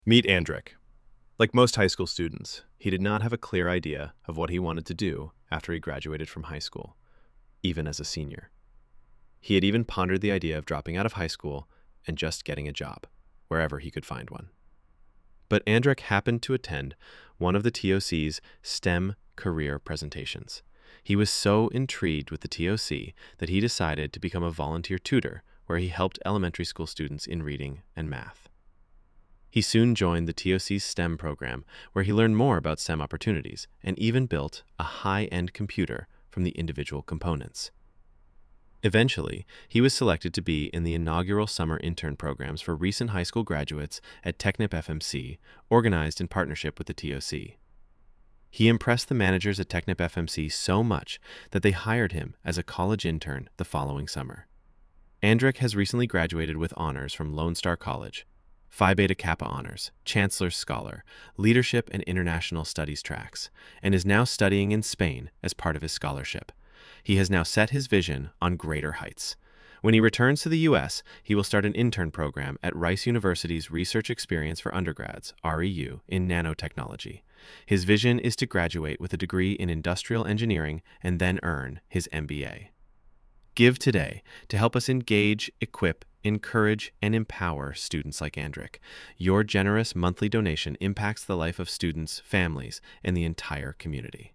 Meet Andric. Like most high school students, he did not have a clear idea of what he wanted to do after he graduated from high school, even as a senior. He had even pondered the idea of dropping out of high school and just getting a job, wherever he could find one. But Andric happened to attend one of the TOC's STEM career presentations. He was so intrigued with the TOC that he decided to become a volunteer tutor where he helped elementary school students in reading and math. He soon joined the TOC's STEM program, where he learned more about STEM opportunities and even built a high-end computer from the individual components. Eventually, he was selected to be in the inaugural summer intern programs for recent high school graduates at Technip FMC, organized in partnership with the TOC. He impressed the managers at Technip FMC so much that they hired him as a college intern the following summer. Andric has recently graduated with honors from Lone Star College, Phi Beta Kappa Honors, Chancellor's Scholar, Leadership and International Studies tracks, and is now studying in Spain as part of his scholarship. He has now set his vision on greater heights. When he returns to the U.S., he will start an intern program at Rice University's Research Experience for Undergrads, REU, in nanotechnology. His vision is to graduate with a degree in industrial engineering and then earn his MBA. Give today to help us engage, equip, encourage, and empower students like Andric. Your generous monthly donation impacts the life of students, families, and the entire community.